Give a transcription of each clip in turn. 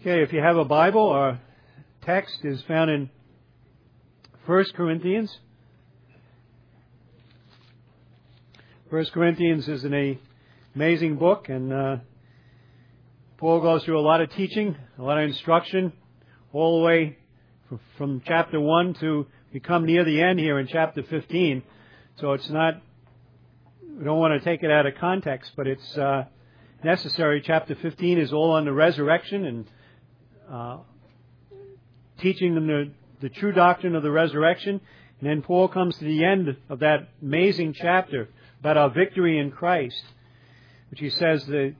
Okay, if you have a Bible, our text is found in 1 Corinthians. 1 Corinthians is an amazing book, and Paul goes through a lot of teaching, a lot of instruction, all the way from chapter 1 to we come near the end here in chapter 15. So it's not, we don't want to take it out of context, but it's necessary. Chapter 15 is all on the resurrection and teaching them the true doctrine of the resurrection. And then Paul comes to the end of that amazing chapter about our victory in Christ, which he says the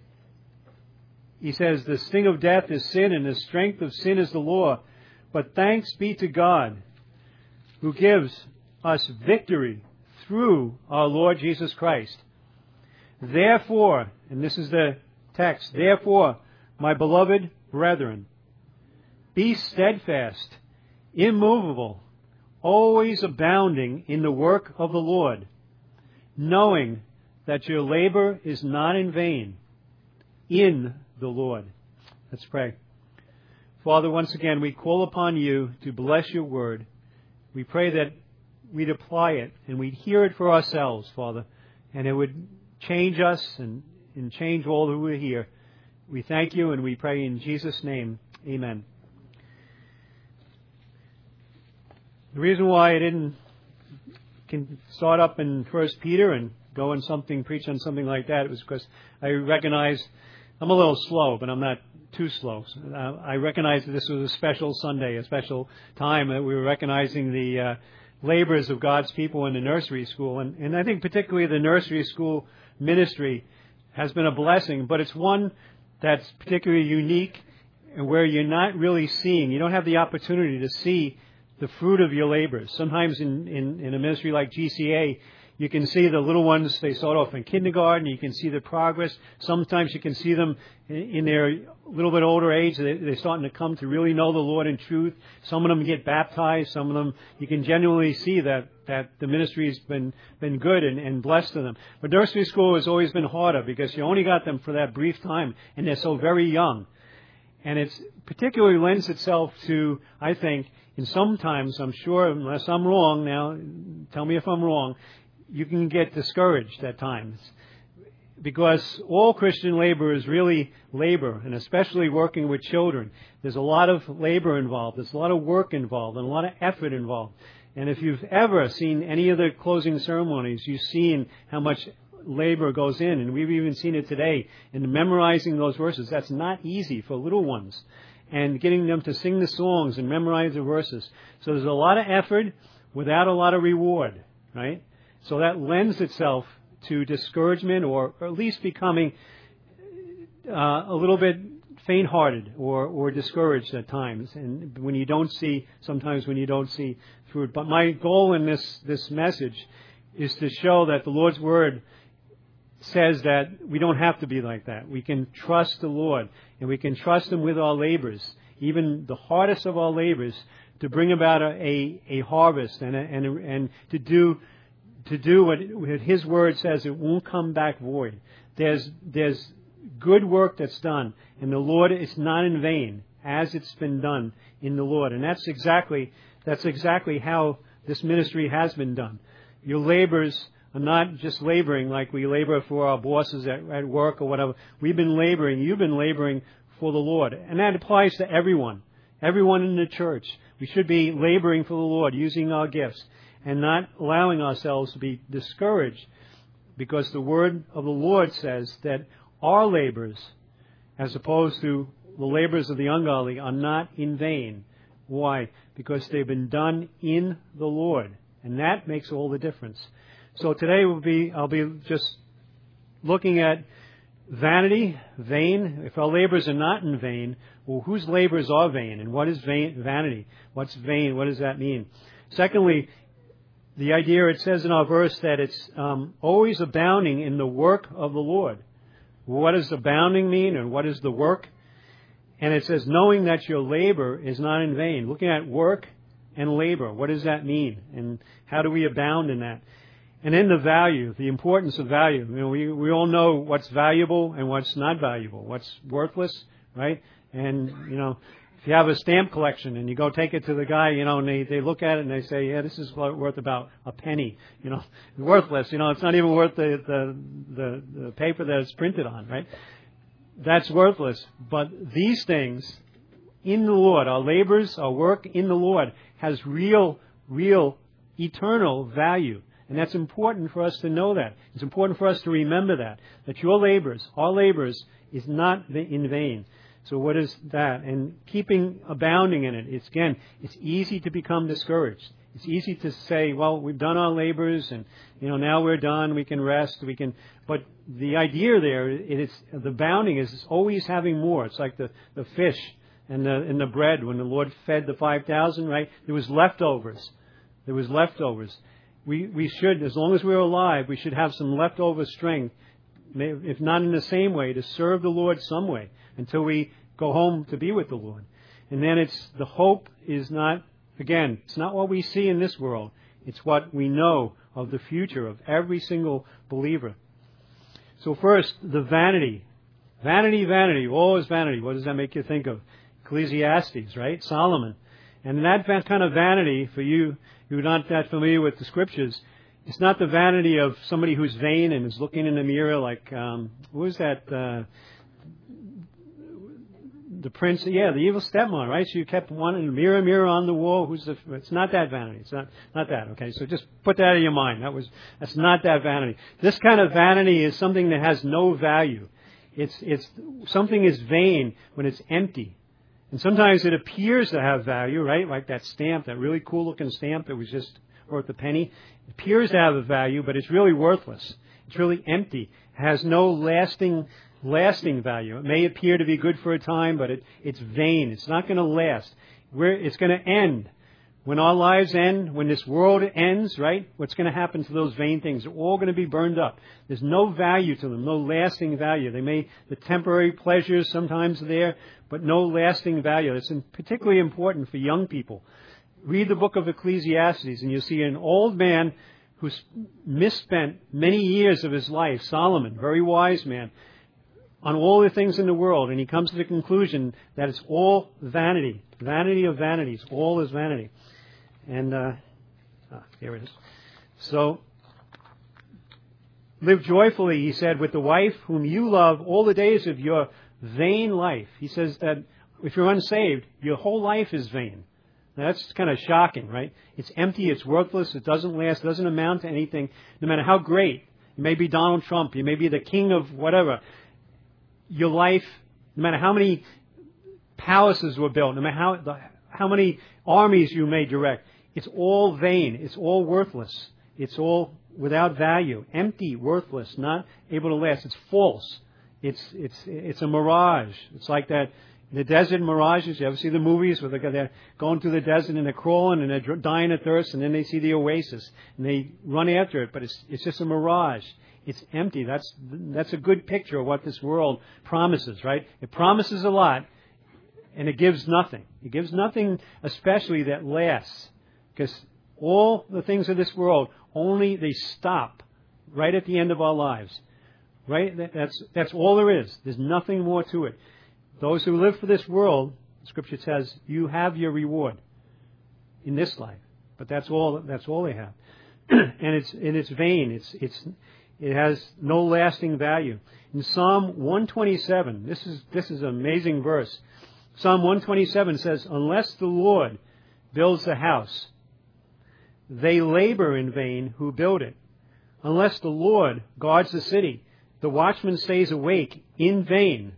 sting of death is sin and the strength of sin is the law. But thanks be to God who gives us victory through our Lord Jesus Christ. Therefore, and this is the text, therefore, my beloved brethren, be steadfast, immovable, always abounding in the work of the Lord, knowing that your labor is not in vain in the Lord. Let's pray. Father, once again, we call upon you to bless your word. We pray that we'd apply it and we'd hear it for ourselves, Father, and it would change us and change all who are here. We thank you and we pray in Jesus' name. Amen. The reason why I didn't start up in 1 Peter and go on something, preach on something like that, was because I recognized I'm a little slow, but I'm not too slow. I recognized that this was a special Sunday, a special time that we were recognizing the labors of God's people in the nursery school. And I think particularly the nursery school ministry has been a blessing, but it's one that's particularly unique and where you're not really seeing, you don't have the opportunity to see the fruit of your labors. Sometimes in a ministry like GCA, you can see the little ones, they start off in kindergarten, you can see the progress. Sometimes you can see them in their little bit older age, they're starting to come to really know the Lord in truth. Some of them get baptized, some of them, you can genuinely see that the ministry's been good and blessed to them. But nursery school has always been harder because you only got them for that brief time and they're so very young. And it's particularly lends itself to, I think, and sometimes, I'm sure, unless I'm wrong now, tell me if I'm wrong, you can get discouraged at times. Because all Christian labor is really labor, and especially working with children. There's a lot of labor involved. There's a lot of work involved and a lot of effort involved. And if you've ever seen any of the closing ceremonies, you've seen how much labor goes in, and we've even seen it today in memorizing those verses. That's not easy for little ones, and getting them to sing the songs and memorize the verses. So there's a lot of effort without a lot of reward, right? So that lends itself to discouragement or at least becoming a little bit faint-hearted or discouraged at times, and when you don't see fruit. But my goal in this message is to show that the Lord's Word says that we don't have to be like that. We can trust the Lord, and we can trust Him with our labors, even the hardest of our labors, to bring about a harvest and to do what His Word says. It won't come back void. There's good work that's done, and the Lord is not in vain as it's been done in the Lord. And that's exactly how this ministry has been done. Your labors are not just laboring like we labor for our bosses at work or whatever. We've been laboring. You've been laboring for the Lord. And that applies to everyone in the church. We should be laboring for the Lord, using our gifts, and not allowing ourselves to be discouraged, because the word of the Lord says that our labors, as opposed to the labors of the ungodly, are not in vain. Why? Because they've been done in the Lord. And that makes all the difference. So today I'll be just looking at vanity, vain. If our labors are not in vain, well, whose labors are vain? And what is vanity? What's vain? What does that mean? Secondly, the idea, it says in our verse that it's always abounding in the work of the Lord. What does abounding mean, and what is the work? And it says, knowing that your labor is not in vain. Looking at work and labor, what does that mean? And how do we abound in that? And then the value, the importance of value. You know, we all know what's valuable and what's not valuable, what's worthless, right? And, if you have a stamp collection and you go take it to the guy, and they look at it and they say, yeah, this is worth about a penny, worthless. It's not even worth the paper that it's printed on, right? That's worthless. But these things in the Lord, our labors, our work in the Lord has real, eternal value. And that's important for us to know that. It's important for us to remember that your labors, our labors, is not in vain. So what is that? And keeping abounding in it. It's easy to become discouraged. It's easy to say, well, we've done our labors and, now we're done, we can rest, but the idea there, the abounding is always having more. It's like the fish and the bread when the Lord fed the 5,000, right? There was leftovers. We should, as long as we're alive, we should have some leftover strength, if not in the same way, to serve the Lord some way until we go home to be with the Lord. And then the hope is not, again, it's not what we see in this world. It's what we know of the future of every single believer. So first, the vanity. Vanity, all is vanity. What does that make you think of? Ecclesiastes, right? Solomon. And that kind of vanity, for you who are not that familiar with the Scriptures, it's not the vanity of somebody who's vain and is looking in the mirror like, what was that, the prince, the evil stepmom, right? So you kept wanting mirror on the wall. It's not that vanity. It's not that. Okay, so just put that in your mind. That's not that vanity. This kind of vanity is something that has no value. It's something is vain when it's empty, and sometimes it appears to have value, right? Like that stamp, that really cool looking stamp that was just worth a penny. It appears to have a value, but it's really worthless. It's really empty. It has no lasting value. It may appear to be good for a time, but it's vain. It's not going to last. It's going to end. When our lives end, when this world ends, right, what's going to happen to those vain things? They're all going to be burned up. There's no value to them, no lasting value. The temporary pleasures sometimes are there, but no lasting value. It's particularly important for young people. Read the book of Ecclesiastes and you'll see an old man who's misspent many years of his life, Solomon, very wise man, on all the things in the world, and he comes to the conclusion that it's all vanity. Vanity of vanities. All is vanity. And, here it is. So, live joyfully, he said, with the wife whom you love all the days of your vain life. He says that if you're unsaved, your whole life is vain. Now, that's kind of shocking, right? It's empty, it's worthless, it doesn't last, doesn't amount to anything, no matter how great. You may be Donald Trump, you may be the king of whatever. Your life, no matter how many palaces were built, no matter how many armies you may direct, it's all vain. It's all worthless. It's all without value, empty, worthless, not able to last. It's false. It's a mirage. It's like that the desert mirages. You ever see the movies where they're going through the desert and they're crawling and they're dying of thirst, and then they see the oasis and they run after it, but it's just a mirage. It's empty. That's a good picture of what this world promises, right? It promises a lot, and it gives nothing. It gives nothing especially that lasts, because all the things of this world, only they stop right at the end of our lives, right? That's all there is. There's nothing more to it. Those who live for this world, Scripture says, you have your reward in this life, but that's all they have, and it's vain. It has no lasting value. In Psalm 127, this is an amazing verse. Psalm 127 says, unless the Lord builds the house, they labor in vain who build it. Unless the Lord guards the city, the watchman stays awake in vain.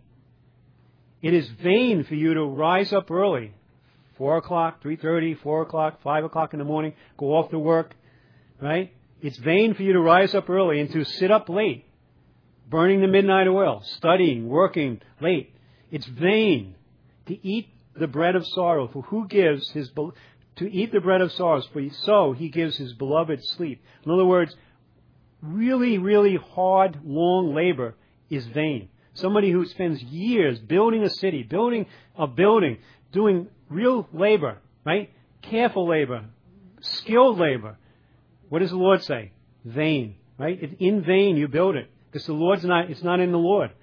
It is vain for you to rise up early, 4 o'clock, 3:30, 4 o'clock, 5 o'clock in the morning, go off to work, right? It's vain for you to rise up early and to sit up late, burning the midnight oil, studying, working late. It's vain to eat the bread of sorrow, for who gives to eat the bread of sorrows, for so he gives his beloved sleep. In other words, really, really hard, long labor is vain. Somebody who spends years building a city, building a building, doing real labor, right? Careful labor, skilled labor. What does the Lord say? Vain, right? In vain you build it, because it's not in the Lord.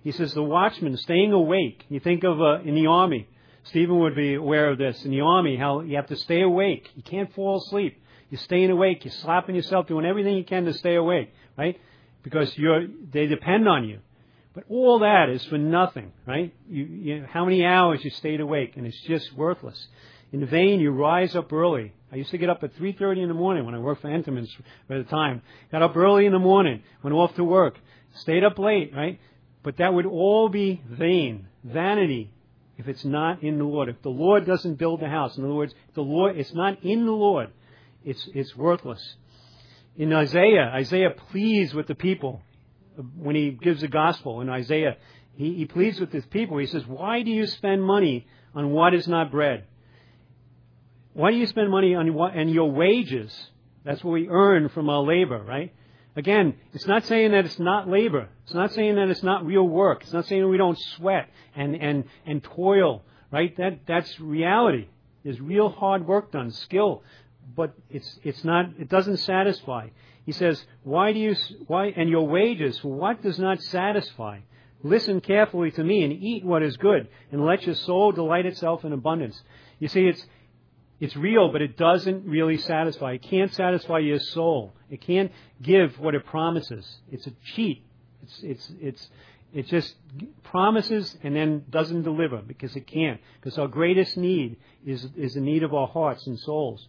He says the watchman staying awake. You think of in the army. Stephen would be aware of this. In the army, how you have to stay awake. You can't fall asleep. You're staying awake. You're slapping yourself, doing everything you can to stay awake, right? Because they depend on you. But all that is for nothing, right? How many hours you stayed awake, and it's just worthless. In vain, you rise up early. I used to get up at 3:30 in the morning when I worked for Entenmann's at the time. Got up early in the morning, went off to work, stayed up late, right? But that would all be vain, vanity, if it's not in the Lord. If the Lord doesn't build the house, in other words, it's not in the Lord, it's worthless. In Isaiah pleads with the people when he gives the gospel. In Isaiah, he pleads with his people. He says, why do you spend money on what is not bread? Why do you spend money on your wages? That's what we earn from our labor, right? Again, it's not saying that it's not labor. It's not saying that it's not real work. It's not saying that we don't sweat and toil, right? That's reality. There's real hard work done, skill, but it's not. It doesn't satisfy. He says, why and your wages for what does not satisfy? Listen carefully to me and eat what is good, and let your soul delight itself in abundance. You see, it's real, but it doesn't really satisfy. It can't satisfy your soul. It can't give what it promises. It's a cheat. It just promises and then doesn't deliver because it can't. Because our greatest need is the need of our hearts and souls.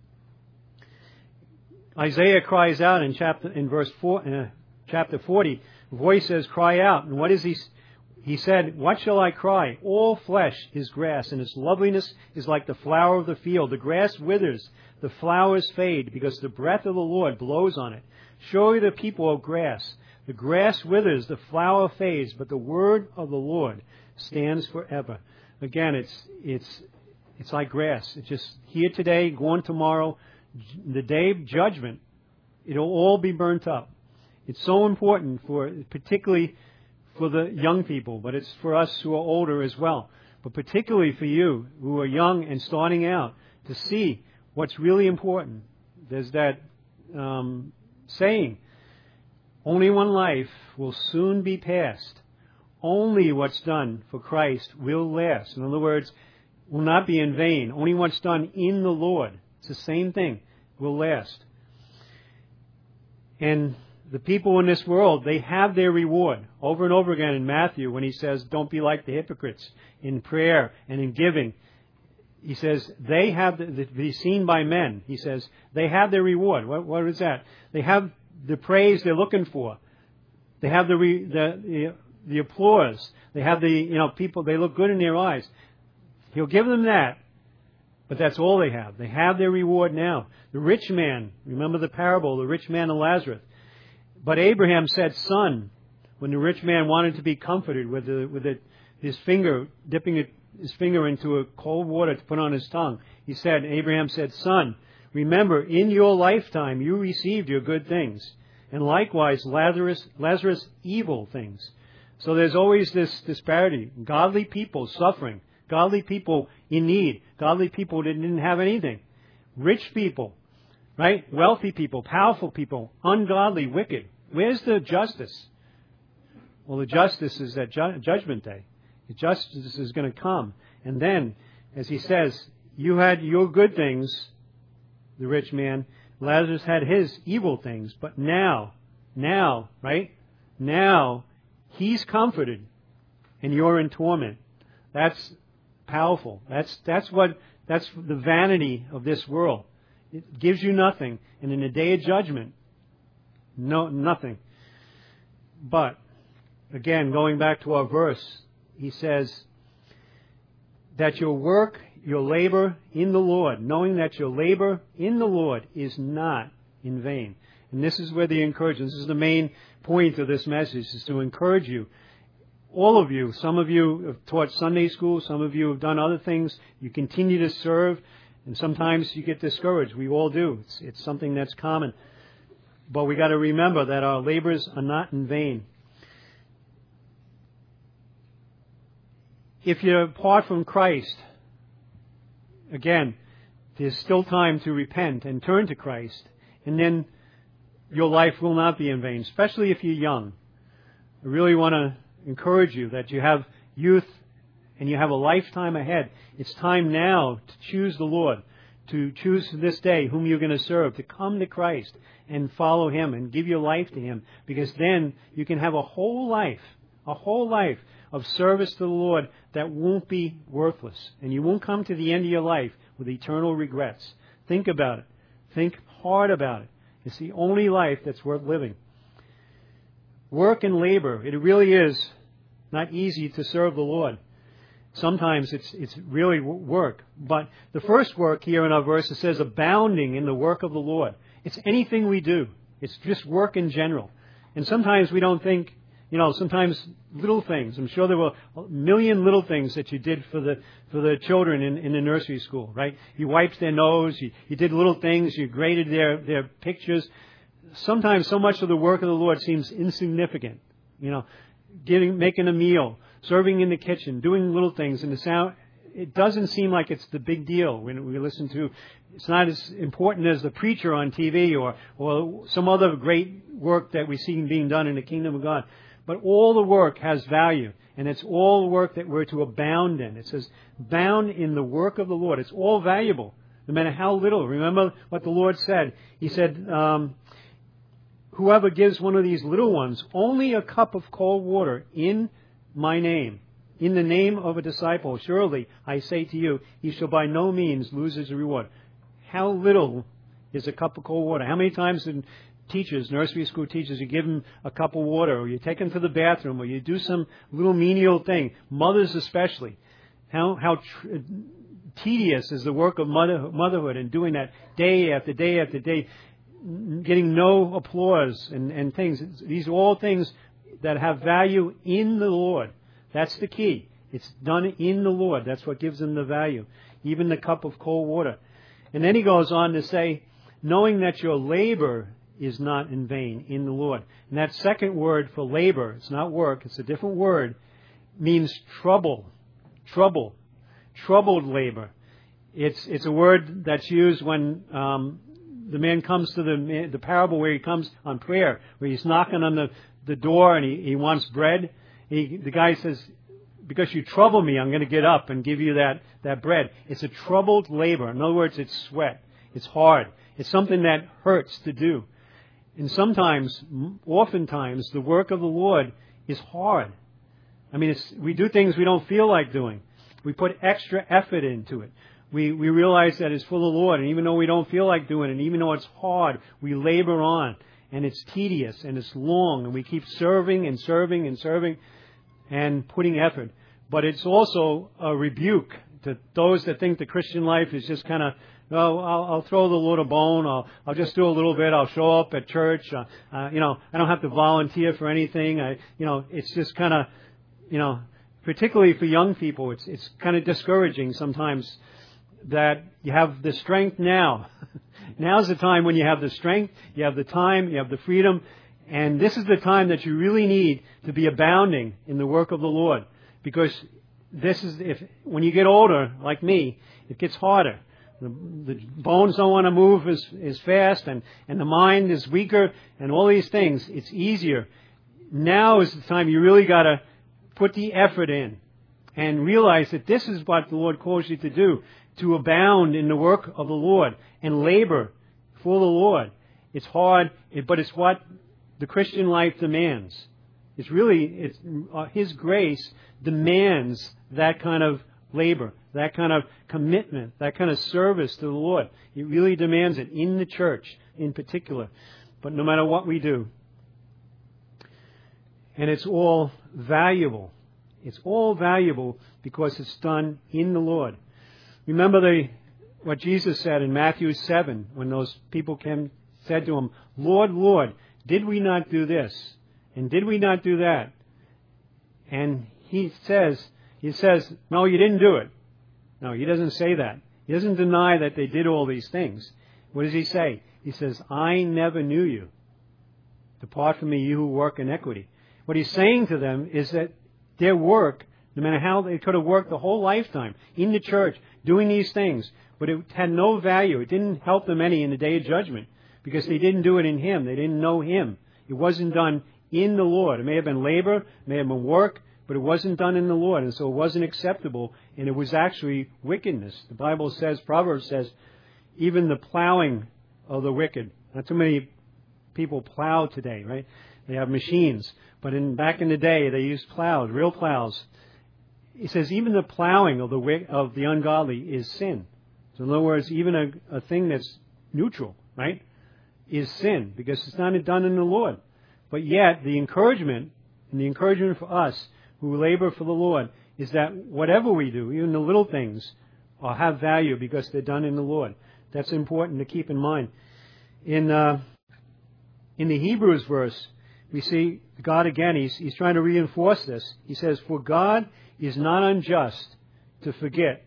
Isaiah cries out in chapter 40. The voice says, "Cry out." And what is he? He said, "What shall I cry? All flesh is grass, and its loveliness is like the flower of the field. The grass withers, the flowers fade, because the breath of the Lord blows on it. Surely the people are grass. The grass withers, the flower fades, but the word of the Lord stands forever." Again, it's like grass. It's just here today, gone tomorrow. The day of judgment, it'll all be burnt up. It's so important particularly for the young people, but it's for us who are older as well. But particularly for you who are young and starting out to see what's really important. There's that saying, only one life will soon be passed. Only what's done for Christ will last. In other words, will not be in vain. Only what's done in the Lord. It's the same thing. Will last. And the people in this world, they have their reward. Over and over again in Matthew, when he says, don't be like the hypocrites in prayer and in giving. He says, they have to be seen by men. He says, they have their reward. What is that? They have the praise they're looking for. They have the applause. They have people, they look good in their eyes. He'll give them that. But that's all they have. They have their reward now. The rich man, remember the parable, the rich man and Lazarus. But Abraham said, "Son," when the rich man wanted to be comforted with his finger, dipping his finger into a cold water to put on his tongue. Abraham said, "Son, remember, in your lifetime you received your good things, and likewise Lazarus evil things." So there's always this disparity. Godly people suffering. Godly people in need. Godly people that didn't have anything. Rich people, right? Wealthy people, powerful people, ungodly, wicked. Where's the justice? Well, the justice is at Judgment Day. The justice is going to come. And then, as he says, you had your good things, the rich man. Lazarus had his evil things. But now, right? Now, he's comforted and you're in torment. That's powerful. That's the vanity of this world. It gives you nothing, and in the day of judgment, nothing. But again, going back to our verse, he says that your labor in the Lord, knowing that your labor in the Lord is not in vain. And this is where the encouragement. This is the main point of this message: is to encourage you. All of you, some of you have taught Sunday school, some of you have done other things. You continue to serve, and sometimes you get discouraged. We all do. It's something that's common. But we got to remember that our labors are not in vain. If you're apart from Christ, again, there's still time to repent and turn to Christ, and then your life will not be in vain, especially if you're young. I really want to encourage you that you have youth and you have a lifetime ahead. It's time now to choose the Lord, to choose this day whom you're going to serve, to come to Christ and follow Him and give your life to Him, because then you can have a whole life of service to the Lord that won't be worthless, and you won't come to the end of your life with eternal regrets. Think about it. Think hard about it. It's the only life that's worth living. Work and labor, it really is not easy to serve the Lord. Sometimes it's really work. But the first work here in our verse, it says abounding in the work of the Lord. It's anything we do. It's just work in general. And sometimes we don't think, sometimes little things. I'm sure there were a million little things that you did for the children in the nursery school, right? You wiped their nose, you did little things, you graded their pictures. Sometimes so much of the work of the Lord seems insignificant. Making a meal, serving in the kitchen, doing little things, and it doesn't seem like it's the big deal when we listen to. It's not as important as the preacher on TV or some other great work that we see being done in the kingdom of God. But all the work has value, and it's all the work that we're to abound in. It says, bound in the work of the Lord. It's all valuable, no matter how little. Remember what the Lord said. He said, whoever gives one of these little ones only a cup of cold water in my name, in the name of a disciple, surely, I say to you, he shall by no means lose his reward. How little is a cup of cold water? How many times in teachers, nursery school teachers, you give them a cup of water, or you take them to the bathroom, or you do some little menial thing, mothers especially. How tedious is the work of motherhood, and doing that day after day after day, getting no applause and things. These are all things that have value in the Lord. That's the key. It's done in the Lord. That's what gives them the value. Even the cup of cold water. And then he goes on to say, knowing that your labor is not in vain in the Lord. And that second word for labor, it's not work, it's a different word, means trouble. Troubled labor. It's a word that's used when the man comes to the parable where he comes on prayer, where he's knocking on the door and he wants bread. The guy says, because you trouble me, I'm going to get up and give you that bread. It's a troubled labor. In other words, it's sweat. It's hard. It's something that hurts to do. And oftentimes, the work of the Lord is hard. I mean, we do things we don't feel like doing. We put extra effort into it. We realize that it's for the Lord, and even though we don't feel like doing it, and even though it's hard, we labor on, and it's tedious, and it's long, and we keep serving and serving and serving and putting effort. But it's also a rebuke to those that think the Christian life is just kind of, I'll throw the Lord a bone, I'll just do a little bit, I'll show up at church, I don't have to volunteer for anything, it's just kind of, particularly for young people, it's kind of discouraging sometimes that you have the strength now. Now's the time when you have the strength, you have the time, you have the freedom, and this is the time that you really need to be abounding in the work of the Lord. Because when you get older, like me, it gets harder. The bones don't want to move as fast, and the mind is weaker, and all these things. It's easier. Now is the time you really got to put the effort in and realize that this is what the Lord calls you to do, to abound in the work of the Lord and labor for the Lord. It's hard, but it's what the Christian life demands. His grace demands that kind of labor, that kind of commitment, that kind of service to the Lord. It really demands it in the church in particular. But no matter what we do. And it's all valuable. It's all valuable because it's done in the Lord. Remember what Jesus said in Matthew 7 when those people said to him, Lord, Lord, did we not do this? And did we not do that? And he says, no, you didn't do it. No, he doesn't say that. He doesn't deny that they did all these things. What does he say? He says, I never knew you. Depart from me, you who work iniquity. What he's saying to them is that their work, no matter how they could have worked the whole lifetime in the church, doing these things, but it had no value. It didn't help them any in the day of judgment because they didn't do it in Him. They didn't know Him. It wasn't done in the Lord. It may have been labor, it may have been work, but it wasn't done in the Lord, and so it wasn't acceptable, and it was actually wickedness. The Bible says, Proverbs says, even the plowing of the wicked. Not too many people plow today, right? They have machines, but back in the day they used plows, real plows. It says even the plowing of the ungodly is sin. So in other words, even a thing that's neutral, right, is sin because it's not done in the Lord. But yet the encouragement for us who labor for the Lord is that whatever we do, even the little things, have value because they're done in the Lord. That's important to keep in mind. In the Hebrews verse, we see God again, he's trying to reinforce this. He says, for God is not unjust to forget.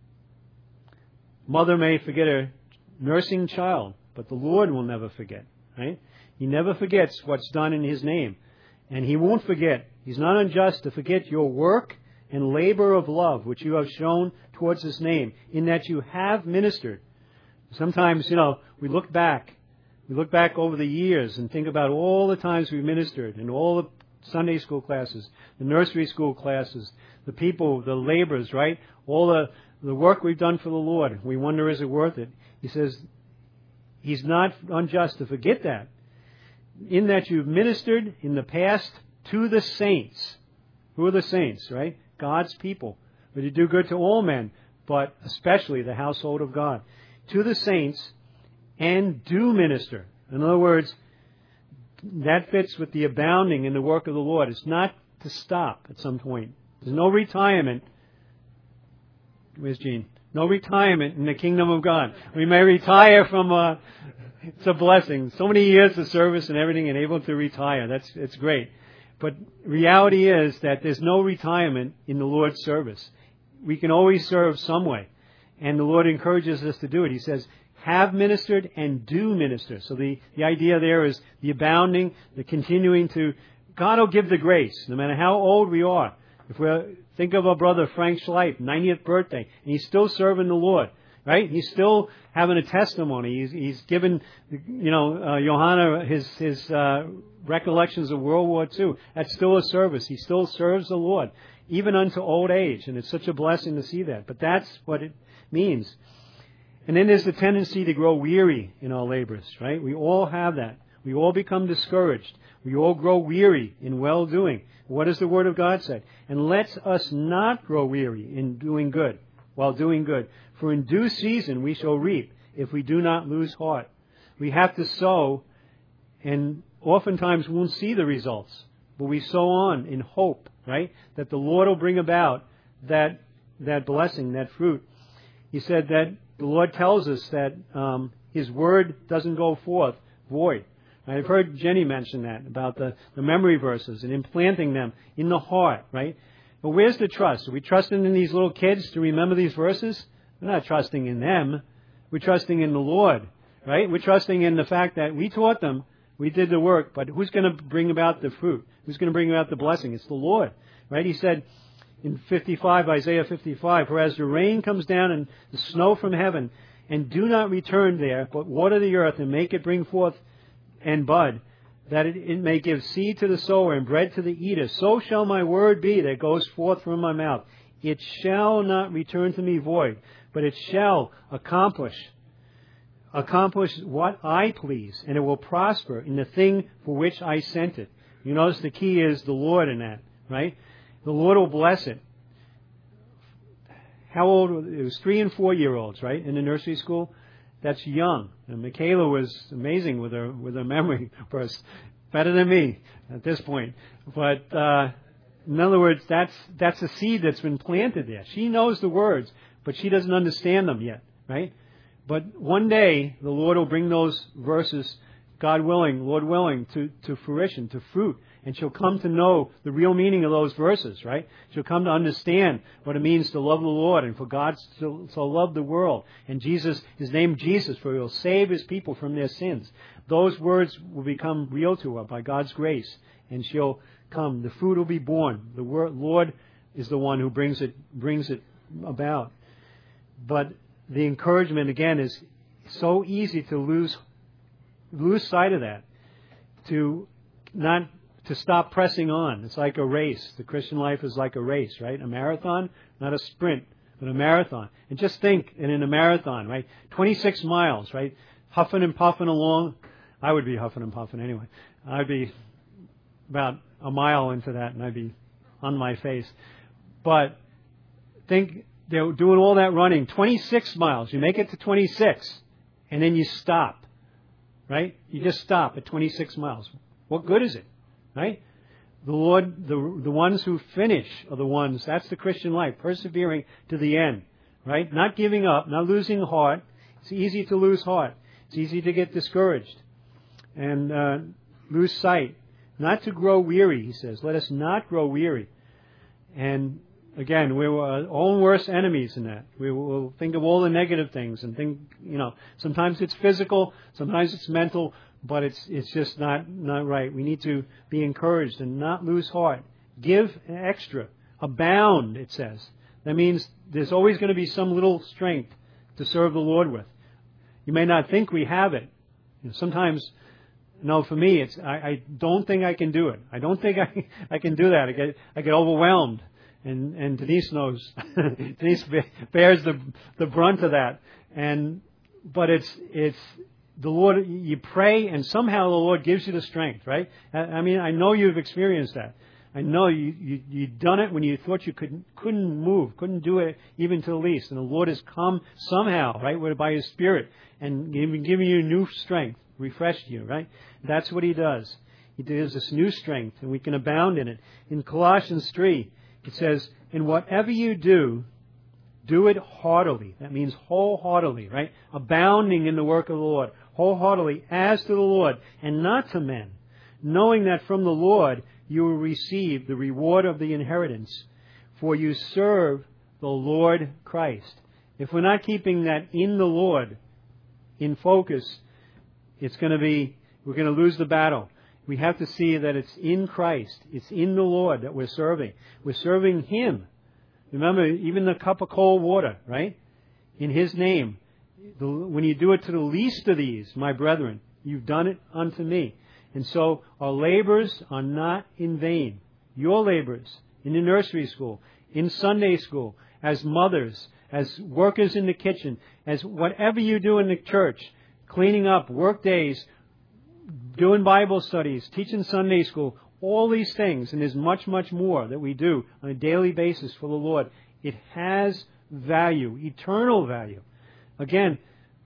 Mother may forget a nursing child, but the Lord will never forget, right? He never forgets what's done in His name. And He won't forget. He's not unjust to forget your work and labor of love, which you have shown towards His name, in that you have ministered. Sometimes, we look back over the years and think about all the times we've ministered and all the Sunday school classes, the nursery school classes, the people, the laborers, right? All the work we've done for the Lord. We wonder, is it worth it? He says, He's not unjust to forget that. In that you've ministered in the past to the saints. Who are the saints, right? God's people. But you do good to all men, but especially the household of God. To the saints, and do minister. In other words, that fits with the abounding in the work of the Lord. It's not to stop at some point. There's no retirement. Where's Gene? No retirement in the kingdom of God. We may retire from it's a blessing. So many years of service and everything and able to retire. It's great. But reality is that there's no retirement in the Lord's service. We can always serve some way. And the Lord encourages us to do it. He says, have ministered and do minister. So the idea there is the abounding, the continuing to, God will give the grace, no matter how old we are. If we think of our brother Frank Schleip, 90th birthday, and he's still serving the Lord, right? He's still having a testimony. He's given, Johanna his recollections of World War II. That's still a service. He still serves the Lord, even unto old age, and it's such a blessing to see that. But that's what it means. And then there's the tendency to grow weary in our labors, right? We all have that. We all become discouraged. We all grow weary in well-doing. What does the Word of God say? And let us not grow weary in doing good, while doing good. For in due season we shall reap if we do not lose heart. We have to sow, and oftentimes we won't see the results. But we sow on in hope, right? That the Lord will bring about that blessing, that fruit. He said that the Lord tells us that His Word doesn't go forth void. I've heard Jenny mention that about the memory verses and implanting them in the heart, right? But where's the trust? Are we trusting in these little kids to remember these verses? We're not trusting in them. We're trusting in the Lord, right? We're trusting in the fact that we taught them, we did the work, but who's going to bring about the fruit? Who's going to bring about the blessing? It's the Lord, right? He said in Isaiah 55, for as the rain comes down and the snow from heaven, and do not return there, but water the earth and make it bring forth and bud, that it may give seed to the sower and bread to the eater, so shall my word be that goes forth from my mouth. It shall not return to me void, but it shall accomplish what I please, and it will prosper in the thing for which I sent it. You notice the key is the Lord in that, right? The Lord will bless it. How old? It was 3 and 4 year olds, right, in the nursery school. That's young. And Michaela was amazing with her memory verse, better than me at this point. But in other words, that's a seed that's been planted there. She knows the words, but she doesn't understand them yet, right? But one day the Lord will bring those verses, God willing, Lord willing, to fruition, to fruit. And she'll come to know the real meaning of those verses, right? She'll come to understand what it means to love the Lord and for God to love the world. And Jesus is named Jesus, for He will save His people from their sins. Those words will become real to her by God's grace. And she'll come. The fruit will be born. The Lord is the one who brings it about. But the encouragement, again, is so easy to lose sight of that. To not to stop pressing on. It's like a race. The Christian life is like a race, right? A marathon, not a sprint, but a marathon. And just think, in a marathon, right? 26 miles, right? Huffing and puffing along. I would be huffing and puffing anyway. I'd be about a mile into that and I'd be on my face. But think, they're doing all that running, 26 miles. You make it to 26 and then you stop, right? You just stop at 26 miles. What good is it, right? The Lord, the ones who finish are the ones, that's the Christian life, persevering to the end, right? Not giving up, not losing heart. It's easy to lose heart. It's easy to get discouraged and lose sight. Not to grow weary, he says. Let us not grow weary. And again, we're our own worst enemies in that. We will think of all the negative things and think, sometimes it's physical, sometimes it's mental, but it's just not right. We need to be encouraged and not lose heart. Give extra. Abound, it says. That means there's always going to be some little strength to serve the Lord with. You may not think we have it. Sometimes, for me, I don't think I can do it. I don't think I can do that. I get overwhelmed. And Denise knows. Denise bears the brunt of that. But it's the Lord. You pray, and somehow the Lord gives you the strength, right? I mean, I know you've experienced that. I know you've done it when you thought you couldn't move, couldn't do it even to the least, and the Lord has come somehow, right, by His Spirit, and giving you new strength, refreshed you, right? That's what He does. He gives us new strength, and we can abound in it. In Colossians 3. It says, "And whatever you do, do it heartily." That means wholeheartedly, right? Abounding in the work of the Lord. Wholeheartedly, as to the Lord, and not to men. Knowing that from the Lord you will receive the reward of the inheritance. For you serve the Lord Christ. If we're not keeping that in the Lord, in focus, we're going to lose the battle. We have to see that it's in Christ. It's in the Lord that we're serving. We're serving Him. Remember, even the cup of cold water, right? In His name. When you do it to the least of these, my brethren, you've done it unto me. And so our labors are not in vain. Your labors in the nursery school, in Sunday school, as mothers, as workers in the kitchen, as whatever you do in the church, cleaning up, work days, doing Bible studies, teaching Sunday school, all these things, and there's much, much more that we do on a daily basis for the Lord. It has value, eternal value. Again,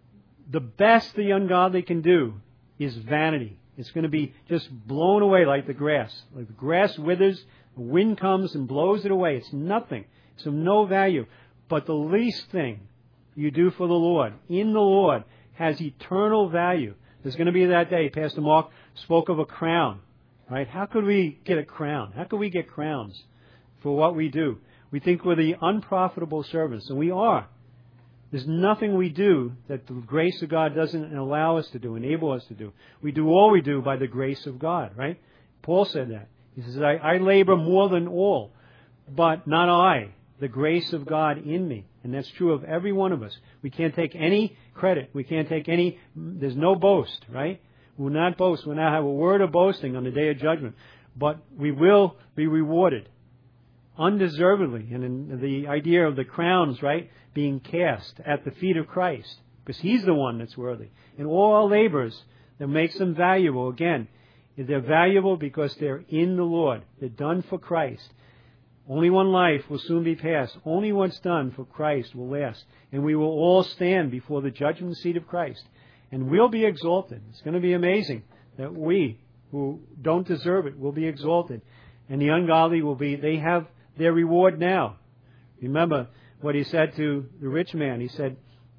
the best the ungodly can do is vanity. It's going to be just blown away like the grass. Like the grass withers, the wind comes and blows it away. It's nothing. It's of no value. But the least thing you do for the Lord, in the Lord, has eternal value. There's going to be that day. Pastor Mark spoke of a crown, right? How could we get a crown? How could we get crowns for what we do? We think we're the unprofitable servants, and we are. There's nothing we do that the grace of God doesn't allow us to do, enable us to do. We do all we do by the grace of God, right? Paul said that. He says, I labor more than all, but not I, the grace of God in me. And that's true of every one of us. We can't take any credit. We can't take there's no boast, right? We will not boast. We will not have a word of boasting on the day of judgment. But we will be rewarded undeservedly. And in the idea of the crowns, right, being cast at the feet of Christ, because He's the one that's worthy. And all our labors that makes them valuable, again, they're valuable because they're in the Lord. They're done for Christ. Only one life will soon be passed. Only what's done for Christ will last. And we will all stand before the judgment seat of Christ. And we'll be exalted. It's going to be amazing that we, who don't deserve it, will be exalted. And the ungodly they have their reward now. Remember what He said to the rich man. He said,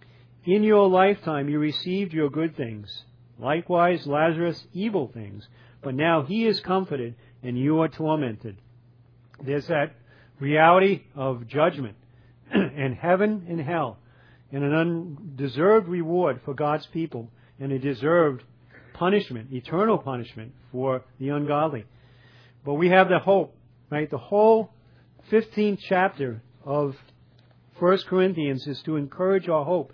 "In your lifetime you received your good things. Likewise Lazarus evil things. But now he is comforted and you are tormented." There's that reality of judgment and heaven and hell and an undeserved reward for God's people and a deserved punishment, eternal punishment for the ungodly. But we have the hope, right? The whole 15th chapter of 1 Corinthians is to encourage our hope.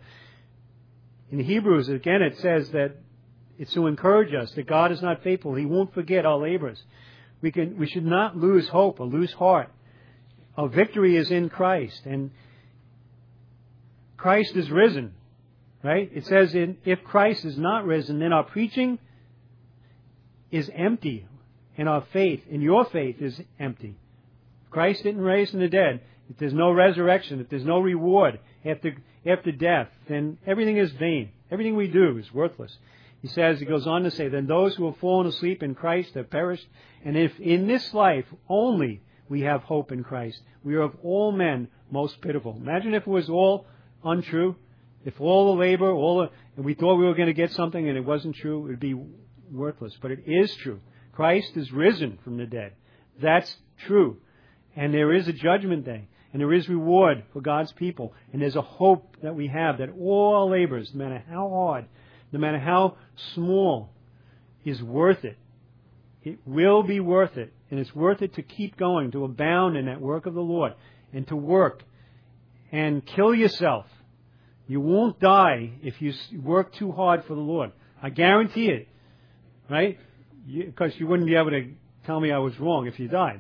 In Hebrews, again, it says that it's to encourage us that God is not faithful. He won't forget our labors. we should not lose hope or lose heart. Our victory is in Christ, and Christ is risen, right? It says, if Christ is not risen, then our preaching is empty, and our faith, and your faith is empty. If Christ didn't raise from the dead, if there's no resurrection, if there's no reward after death, then everything is vain. Everything we do is worthless. He goes on to say, then those who have fallen asleep in Christ have perished. And if in this life only we have hope in Christ, we are of all men most pitiful. Imagine if it was all untrue. If all the labor, and we thought we were going to get something and it wasn't true, it would be worthless. But it is true. Christ is risen from the dead. That's true. And there is a judgment day. And there is reward for God's people. And there's a hope that we have that all our labors, no matter how hard, no matter how small, is worth it. It will be worth it. And it's worth it to keep going, to abound in that work of the Lord, and to work and kill yourself. You won't die if you work too hard for the Lord. I guarantee it. Right? Because you wouldn't be able to tell me I was wrong if you died.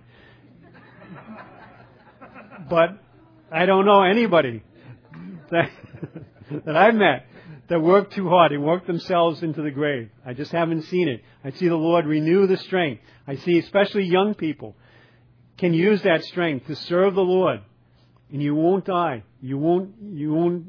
But I don't know anybody that I've met that worked too hard and worked themselves into the grave. I just haven't seen it. I see the Lord renew the strength. I see especially young people can use that strength to serve the Lord. And you won't die. You won't,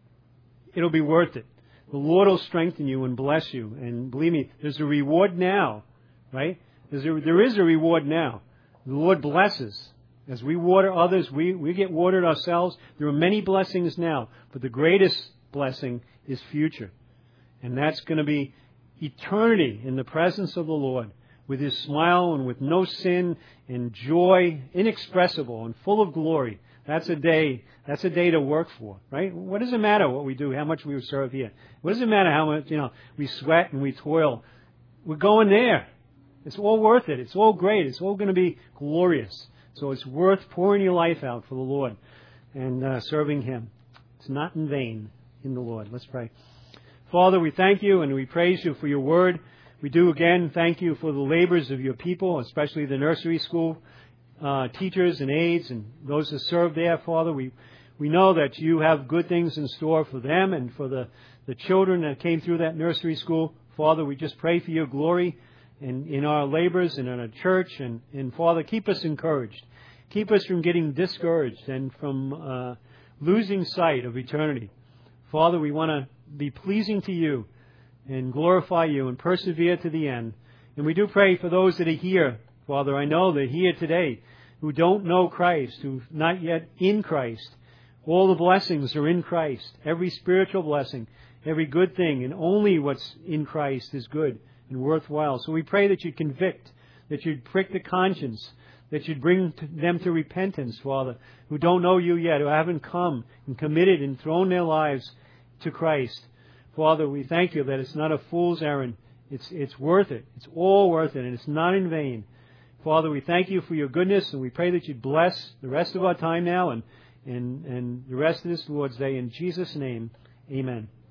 it'll be worth it. The Lord will strengthen you and bless you. And believe me, there's a reward now, right? There is a reward now. The Lord blesses. As we water others, we get watered ourselves. There are many blessings now, but the greatest blessing is future. And that's going to be eternity in the presence of the Lord, with His smile and with no sin and joy inexpressible and full of glory. That's a day to work for, right? What does it matter what we do, how much we serve here? What does it matter how much, we sweat and we toil? We're going there. It's all worth it. It's all great. It's all going to be glorious. So it's worth pouring your life out for the Lord and serving Him. It's not in vain in the Lord. Let's pray. Father, we thank You and we praise You for Your word. We do again thank You for the labors of Your people, especially the nursery school teachers and aides and those that serve there, Father. We know that You have good things in store for them and for the children that came through that nursery school. Father, we just pray for Your glory in our labors and in our church. And Father, keep us encouraged. Keep us from getting discouraged and from losing sight of eternity. Father, we want to be pleasing to You and glorify You and persevere to the end. And we do pray for those that are here, Father. I know they're here today who don't know Christ, who're not yet in Christ. All the blessings are in Christ. Every spiritual blessing, every good thing, and only what's in Christ is good and worthwhile. So we pray that You'd convict, that You'd prick the conscience, that You'd bring them to repentance, Father, who don't know You yet, who haven't come and committed and thrown their lives to Christ. Father, we thank You that it's not a fool's errand. It's worth it. It's all worth it, and it's not in vain. Father, we thank You for Your goodness, and we pray that You'd bless the rest of our time now and the rest of this Lord's Day. In Jesus' name, amen.